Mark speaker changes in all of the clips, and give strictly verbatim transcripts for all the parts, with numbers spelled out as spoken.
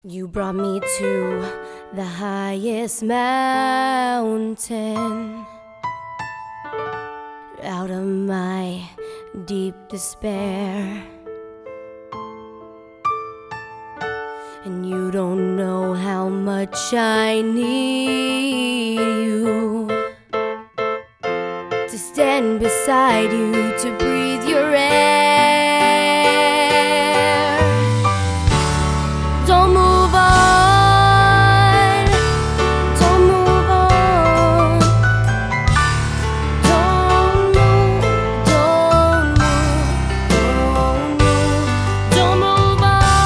Speaker 1: You brought me to the highest mountain, out of my deep despair. And you don't know how much I need you, to stand beside you, to breathe your air. Don't move on, don't move on. Don't move, don't move, don't move, don't move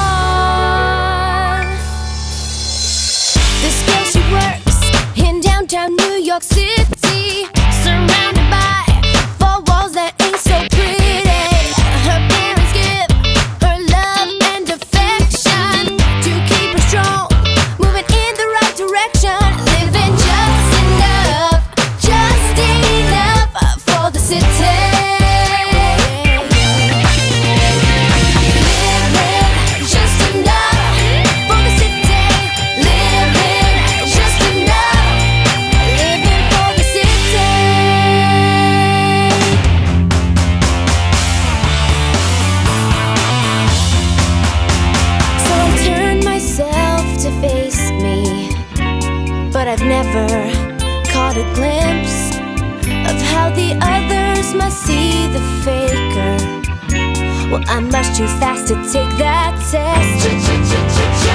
Speaker 1: on. This girl, she works in downtown New York City, surrounded by four walls that ain't so pretty. Her parents give her love and affection to keep her strong, moving in the right direction. Living just enough, just enough for the city. Living just enough for the city. Living just enough, living for the city. So I turn myself to face me, but I've never caught a glimpse of how the others must see the faker. Well, I'm much too fast to take that test.